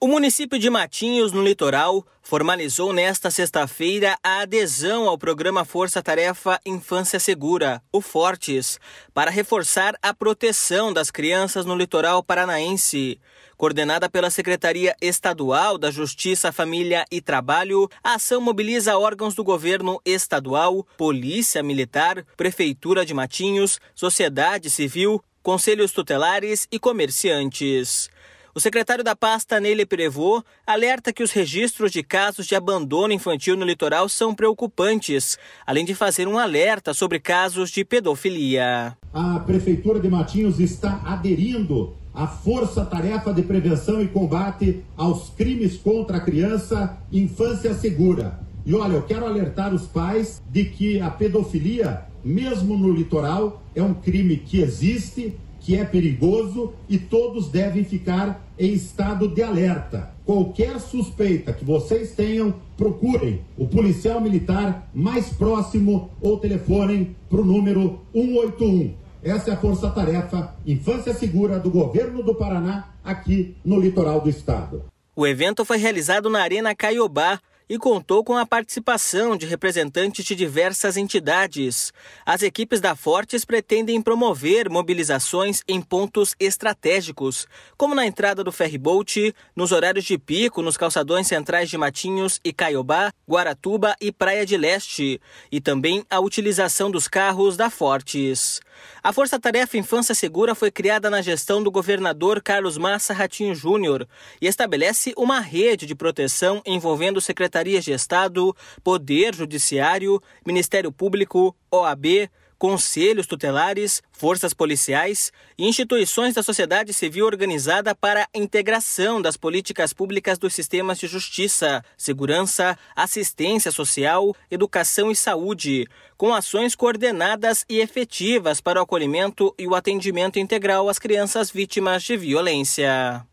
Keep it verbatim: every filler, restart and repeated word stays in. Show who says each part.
Speaker 1: O município de Matinhos, no litoral, formalizou nesta sexta-feira a adesão ao programa Força Tarefa Infância Segura, o Fortes, para reforçar a proteção das crianças no litoral paranaense. Coordenada pela Secretaria Estadual da Justiça, Família e Trabalho, a ação mobiliza órgãos do governo estadual, Polícia Militar, Prefeitura de Matinhos, sociedade civil, conselhos tutelares e comerciantes. O secretário da pasta, Neile Prevot, alerta que os registros de casos de abandono infantil no litoral são preocupantes, além de fazer um alerta sobre casos de pedofilia.
Speaker 2: A Prefeitura de Matinhos está aderindo à Força Tarefa de Prevenção e Combate aos Crimes contra a Criança Infância Segura. E olha, eu quero alertar os pais de que a pedofilia, mesmo no litoral, é um crime que existe, que é perigoso e todos devem ficar em estado de alerta. Qualquer suspeita que vocês tenham, procurem o policial militar mais próximo ou telefonem para o número um oito um. Essa é a Força-Tarefa Infância Segura do Governo do Paraná, aqui no litoral do estado.
Speaker 1: O evento foi realizado na Arena Caiobá e contou com a participação de representantes de diversas entidades. As equipes da Fortes pretendem promover mobilizações em pontos estratégicos, como na entrada do ferryboat, nos horários de pico nos calçadões centrais de Matinhos e Caiobá, Guaratuba e Praia de Leste, e também a utilização dos carros da Fortes. A Força Tarefa Infância Segura foi criada na gestão do governador Carlos Massa Ratinho Júnior e estabelece uma rede de proteção envolvendo secretarias de Estado, Poder Judiciário, Ministério Público, O A B, conselhos tutelares, forças policiais e instituições da sociedade civil organizada para a integração das políticas públicas dos sistemas de justiça, segurança, assistência social, educação e saúde, com ações coordenadas e efetivas para o acolhimento e o atendimento integral às crianças vítimas de violência.